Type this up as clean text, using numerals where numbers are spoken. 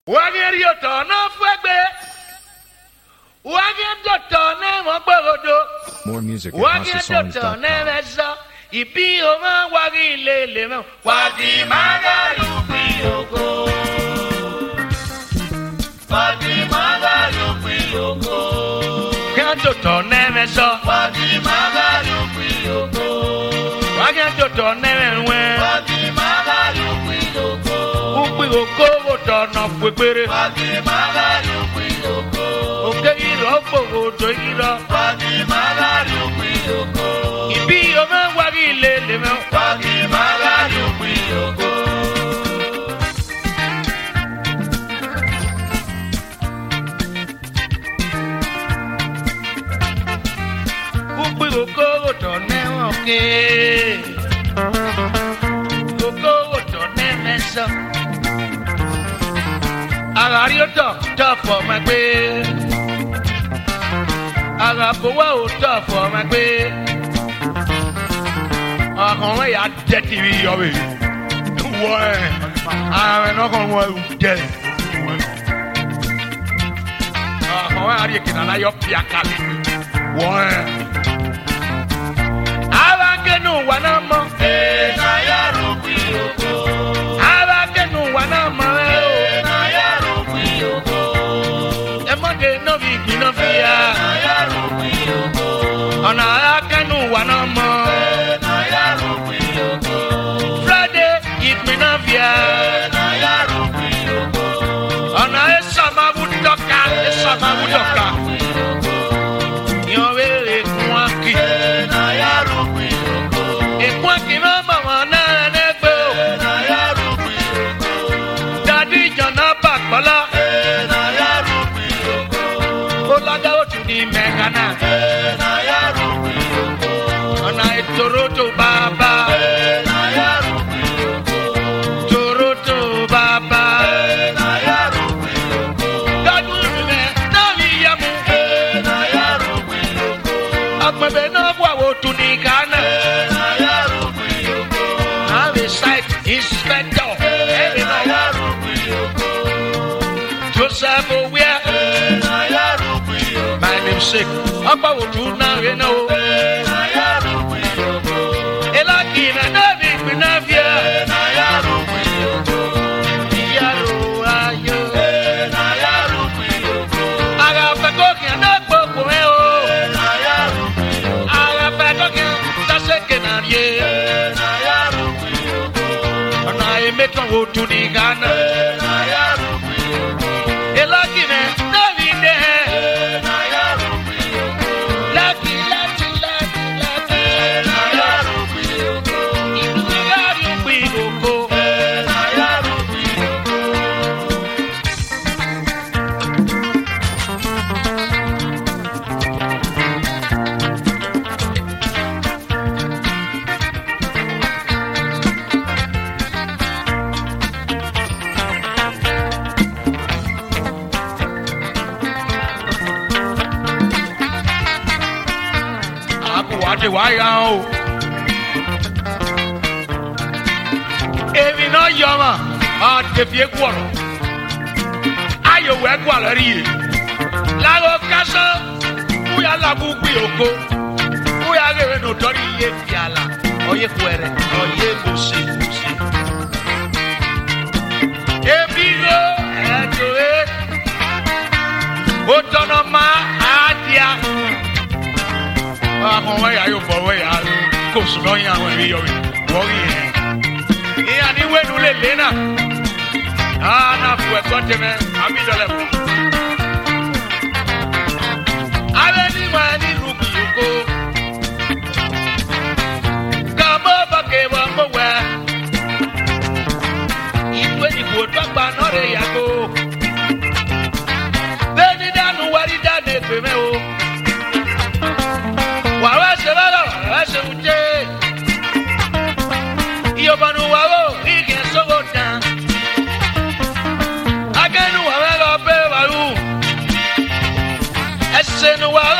Wagirioto no fuegbe. Wagirioto ne mogbodo. More music at Wagirioto ne HouseOfSongs.com. meso. Ibi o ma wagilele mo. Wagi magalu pioko. Wagi magalu pioko. Wagirioto ne meso. Wagi magalu pioko. Wagirioto ne menwe. Wagi magalu pioko. Upioko wotono pepere. Wagi magalu pioko. Oke iro gbodo iro. Wagi magalu pioko. Ibi o ma wagilele mo. Wagi magalu pioko. Upioko wotono oke. Upioko wotono meso. Agarioto tough for my way. Agapowa tough for my way. Akọ̀wé yà jẹ́ tv yọ̀wé. Wọ́ ẹ̀ àwọn ẹ̀nà kan wọ́n jẹ́. Akọ̀wé àrí èkìtà náà yọ pìà kálí. Wọ́ ẹ̀. Abákẹ́nu wà náà mọ́. Ee náà yà rò pé oko. Abákẹ́nu wà náà mọ́ ẹ o. Ee náà yà rò pé oko. Ẹ mọ́dé náà fi gbiná fi ya. Ee náà yà rò pé oko. Ọ̀nà abákẹ́nu wà náà mọ́. Ee náà yà rò pé oko. Friday ìpínná fi ya. Ee náà yà rò pé oko. Ọ̀nà ẹ̀sàmáwú dọ́ka ẹ̀sàmáwú dọ́ka. Ìyọ̀wé èkún wá kì. Ee náà yà rò pé oko. Èkún wá kì máa mọ̀ wọ́n náà lẹ́gbẹ̀ẹ́ o. Ee náà yà rò pé oko. Dàdí ìjọ̀nà bàgbọ́lá. Ee náà yà rò pé oko. Ó lọ́dọ̀ ó tún ní mẹ́gánà. Ee náà yà rò pé oko. Ọ̀nà ìtòrótò bàbá. Ee náà yà rò pé oko. Tòrótò bàbá. Ee náà yà rò pé oko. Dọ́dún ìrìnlẹ̀ náà rí yẹmu. Ee náà yà rò pé oko. Àpẹẹrẹ náà wà wò tún ní Ghana. Ee náà yà rò pé oko. Náà rí site inspector. Ee náà yà rò pé oko. Joseph Owia. Ee náà yà rò pé oko. My namesake. Ọgbà wò tún náà rí náà o. Ee náà yà rò pé oko. Elaki na David Binavia. Ee náà yà rò pé oko. Ìyàrá ayọ̀. Ee náà yà rò pé oko. Àgàfẹ́kọ̀ kì í ná gbogbo ẹ̀ o. Ee náà yà rò pé oko. Àgàfẹ́kọ̀ kì í sásèké náà yé. Ee náà yà rò pé oko. Ọ̀nà èmẹ́tàn wò tún ní Ghana. Ee náà yà rò pé oko. Elaki na David dẹ̀. Ee náà yà rò pé oko. Laki. Ee náà yà rò pé oko. Ìlú yà rò pé oko. Ee náà yà rò pé oko. Àbúwádé wáyà o. Èmi náà yọ ọmọ àtẹ̀fí eku ọ̀rọ̀. Ayọ̀wò ẹ̀kú àlọ́ rí yìí. Lágò kásán, kúyà làbú gbé ògo. Kúyà rèé nù tọ́rí iye fi àlà. Ọyẹ kúẹ̀rẹ̀, ọyẹ mọ̀ọ́sẹ̀ mọ̀ọ́sẹ̀. Èmi ló ẹ̀dùn ẹ̀. Ó tọ́nà máa àádìá. Àwọn wẹ́yà yóò fọ wẹ́yà kò sùn lọ́yìn àwọn ẹ̀rí yọrí wọ́rí yẹn. Ìyá ní wẹ́nu lè lé náà. Náà fún ẹ̀kọ́ tẹ̀mẹ́ àbídọ́lẹ̀ fún. Alẹ́ ní wà ní lùkù yòókù. Kàmọ́ bàkẹ́ wà mọ́ wẹ̀. Ìwé ìbò dọ́gba náà rẹ̀ yàgò. Bẹ́ẹ̀ ni dánú wárí dáná èpè mẹ́ o. Wàá ṣe bára wàá ṣe ń jẹ́. Ìyọ̀bọ̀nù wà ó ìkẹ́ sọ́wọ́ dán. Akẹ́nu wà mẹ́lọ bẹ́ẹ̀ wà lù. Ẹsẹ̀ nu wà